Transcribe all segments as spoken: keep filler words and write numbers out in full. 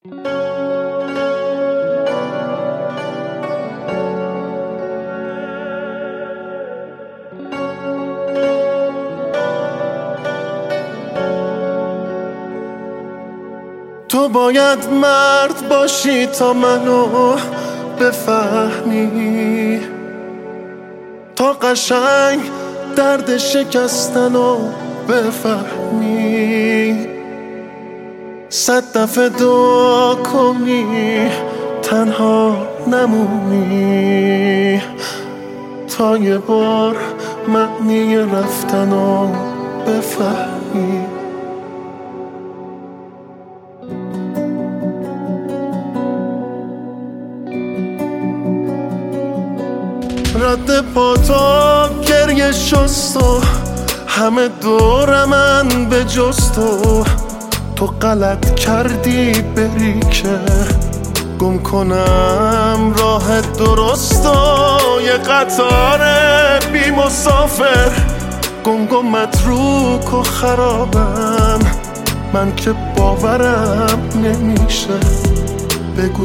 تو باید مرد باشی تا منو بفهمی، تا قشنگ درد شکستنو بفهمی. صد دفعه دعا کنی تنها نمونی، تا یه بار معنی رفتنو بفهمی. رد پا تا گریه شست و همه دور من به جست و تو غلط کردی بری که گم کنم راه درست و یه قطار بی مسافر گنگ و متروک و خرابم. من که باورم نمیشه بگو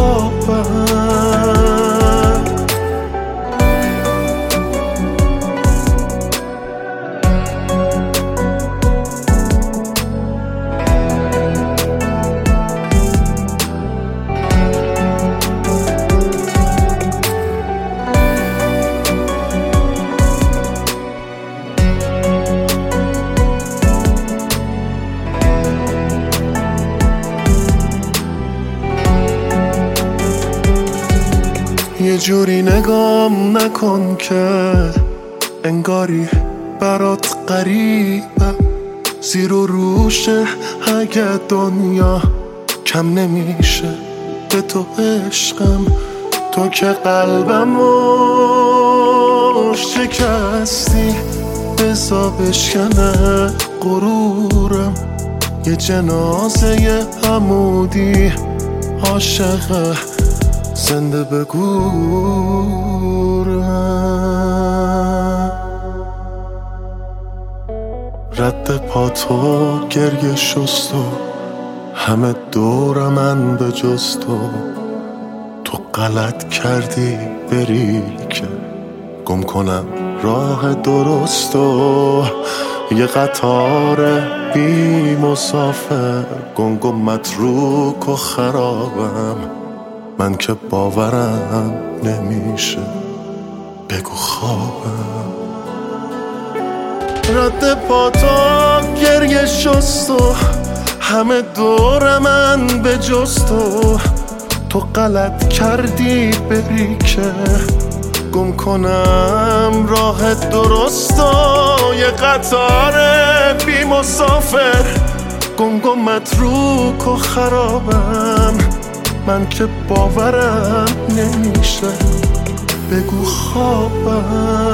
خوابم. یه جوری نگام نکن که انگاری برات غریبم، زیر و روشه اگه دنیا کم نمیشه به تو عشقم. تو که قلبمو شکستی بزا بشکنه غرورم. یه جنازه عمودی عاشقه زنده بگورم. رد پا تو گریه شست و همه دور من به جست و تو غلط کردی بری که گم کنم راه درست و یه قطار بی مسافر گنگ و متروک و خرابم. من که باورم نمیشه بگو خوابم. رد پا تا گریه شست و همه دور من به جست و تو غلط کردی بری که گم کنم راه درست و یه قطار بی مسافر گنگ و متروک و خرابم. من که باورم نمیشه بگو خوابم.